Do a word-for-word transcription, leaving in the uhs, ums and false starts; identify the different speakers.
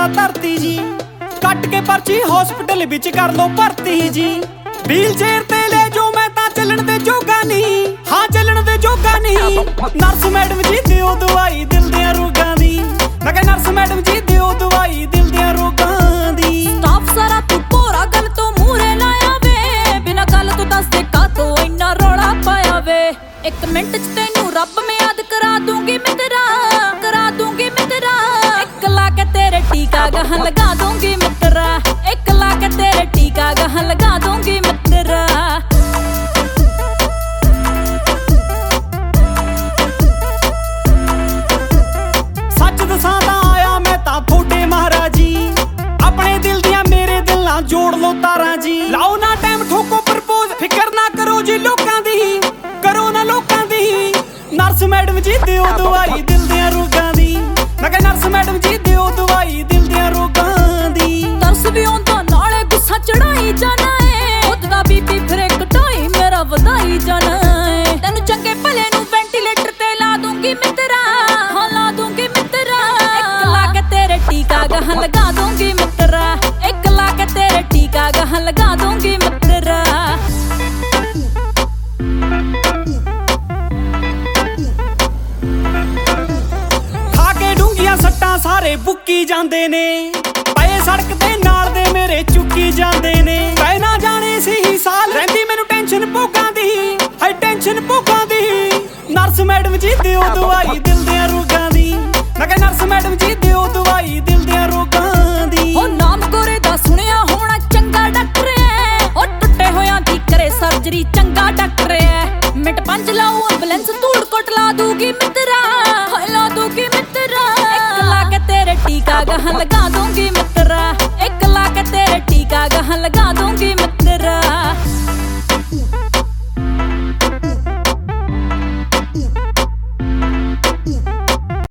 Speaker 1: धरती जी कट के पर्ची हॉस्पिटल विच कर लो भर्ती जी व्हील चेयर ते ले जो मैं तां चलन दे जोगा नहीं हाँ चलन दे जोगा नहीं नर्स मैडम जी दिओ दवाई दिल दियां रोगां दी मैं कह नर्स मैडम जी दिओ दवाई दिल दियां रोगां दी
Speaker 2: स्टाफ सारा तू भोरा गल तो मूहरे लाया वे बिना गल तो दस दे का तो इन्ना रौला पाया वे एक मिनट च तैनू रब में याद करा दूंगी मैं तेरा करा दूंगी मैं तेरा एक ला के तेरे टीका गहां लगा दूंगी मैं तेरा एक ला के तेरे टीका गहां लगा दूंगी मैं तेरा
Speaker 1: सच दसां तां आया मैं तां थोड़े महाराज जी अपने दिल दियां मेरे दिल नाल जोड़ लो तारां जी लाओ ना टाइम ठोको प्रपोज फिकर ना करो जी लोकां दी करो ना लोकां दी नर्स मैडम जी दिओ दवाई दिल दियां रोगां दी मैं कह नर्स मैडम जी दिओ दवाई दिल दियां रोगां दी
Speaker 2: तरस भी आउंदा नाले गुस्सा चढ़ाई जाना है खुद दा बीपी फिर घटाई मेरा वधाई जाना है तैनू चंगे भले नू वेंटिलेटर ते ला दूंगी मैं तेरा हाँ ला दूंगी मैं तेरा एक ला के तेरे टीका गहां लगा दूंगी मैं तेरा एक ला के तेरे टीका गहां लगा दूंगी मैं तेरा
Speaker 1: सट्टां सारे बुक्की जांदे ने पए सड़क ते नाल दे मेरे चुक्की जांदे ने पै ना जाने सही साल रहिंदी मैनू टेंशन भोगां दी हाय टेंशन भोगां दी नर्स मैडम जी दिओ दवाई दिल दियां रोगां दी मैं कह नर्स मैडम जी दिओ दवाई दिल दियां रोगां दी
Speaker 2: ओ नाम गोरे दा सुनिया होना चंगा डॉक्टर है ओ टुੱਟੇ होयां दी करे सर्जरी चंगा डॉक्टर है मिंट पंज लाओ एंबुलेंस धूड़ कोट ला दूंगी मैं तेरा हाय ला दूंगी मैं तेरा टीका गहां लगा दूंगी मैं तेरा